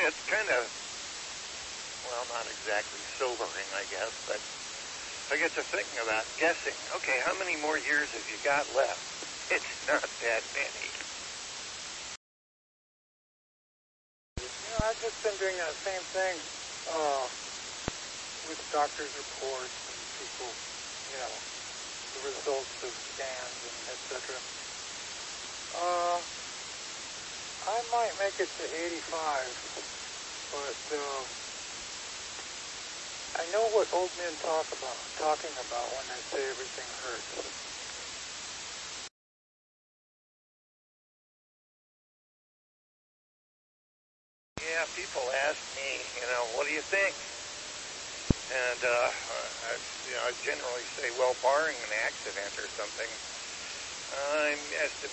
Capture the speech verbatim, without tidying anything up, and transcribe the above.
it's kind of, well, not exactly sobering, I guess, but I get to thinking about guessing, okay, how many more years have you got left? It's not that many. You know, I've just been doing that same thing uh, with doctor's reports and people, you know, the results of scans and et cetera. Uh, I might make it to eighty-five, but uh, I know what old men talk about, talking about when they say everything hurts. Yeah, people ask me, you know, what do you think? And uh, I, you know, I generally say, well, barring an accident or something, I'm estimating